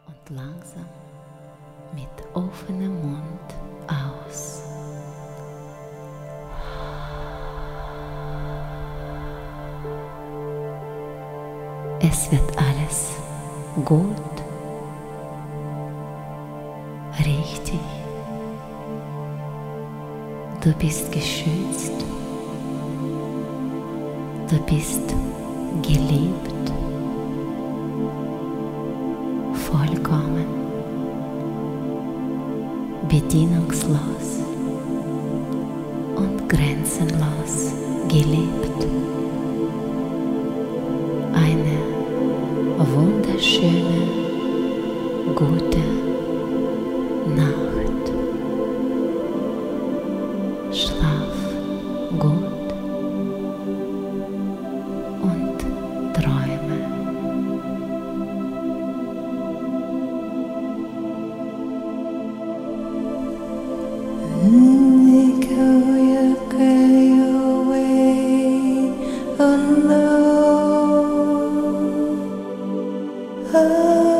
und langsam mit offenem Mund aus. Es wird alles gut, richtig. Du bist geschützt, du bist geliebt, vollkommen, bedingungslos und grenzenlos geliebt. Eine wunderschöne, gute Nacht. Schlaf gut und träume. Go your way alone.